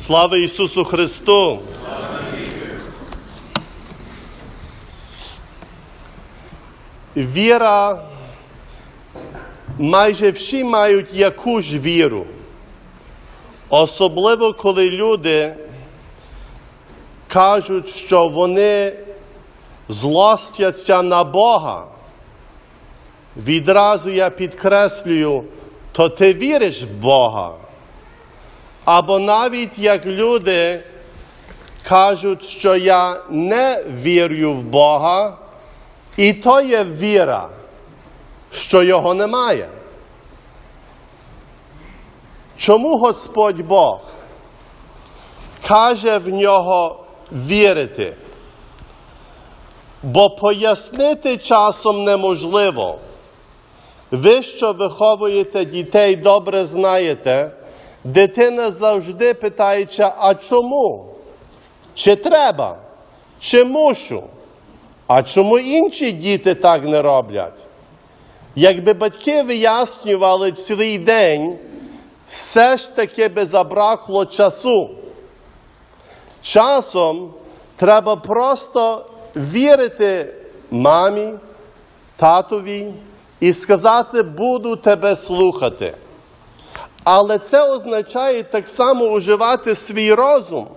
Слава Ісусу Христу! Віра, майже всі мають якусь віру. Особливо, коли люди кажуть, що вони злостяться на Бога. Відразу я підкреслюю, то ти віриш в Бога. Або навіть як люди кажуть, що я не вірю в Бога, і то є віра, що його немає. Чому Господь Бог каже в нього вірити? Бо пояснити часом неможливо. Ви, що виховуєте дітей, добре знаєте, дитина завжди питається, а чому? Чи треба? Чи мушу? А чому інші діти так не роблять? Якби батьки вияснювали цілий день, все ж таки би забракло часу. Часом треба просто вірити мамі, татові і сказати, буду тебе слухати. Але це означає так само уживати свій розум.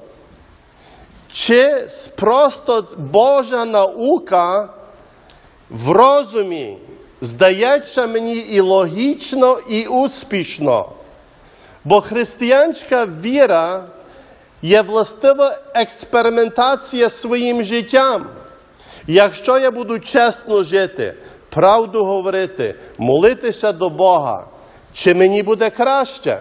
Чи просто Божа наука в розумі здається мені і логічно, і успішно. Бо християнська віра є властива експериментація своїм життям. Якщо я буду чесно жити, правду говорити, молитися до Бога, чи мені буде краще?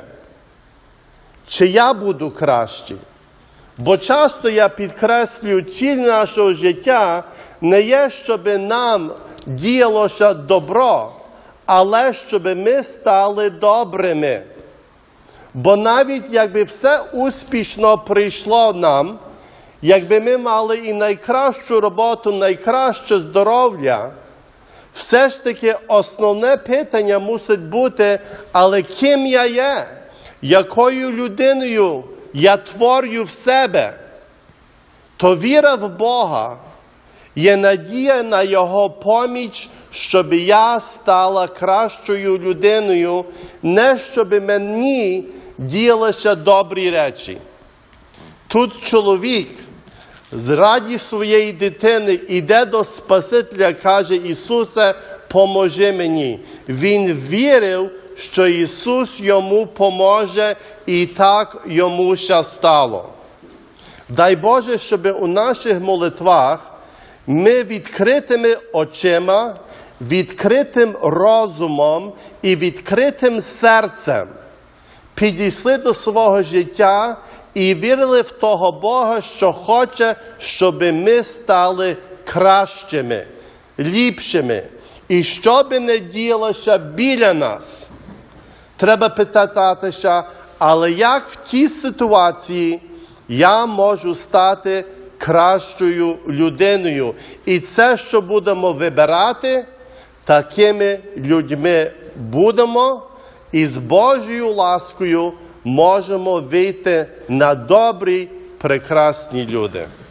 Чи я буду кращий? Бо часто я підкреслюю, ціль нашого життя не є, щоб нам діялося добро, але щоб ми стали добрими. Бо навіть якби все успішно прийшло нам, якби ми мали і найкращу роботу, найкраще здоров'я, все ж таки основне питання мусить бути, але ким я є? Якою людиною я творю в себе? То віра в Бога є надія на Його поміч, щоб я стала кращою людиною, не щоб мені діялися добрі речі. Тут чоловік заради своєї дитини йде до Спасителя, каже, Ісусе, поможи мені. Він вірив, що Ісус йому поможе, і так йому ще стало. Дай Боже, щоб у наших молитвах ми відкритими очима, відкритим розумом і відкритим серцем підійшли до свого життя і вірили в того Бога, що хоче, щоб ми стали кращими, ліпшими. І що би не діялося біля нас, треба питатися, але як в тій ситуації я можу стати кращою людиною? І це, що будемо вибирати, такими людьми будемо, і з Божою ласкою можемо вийти на добрі, прекрасні люди.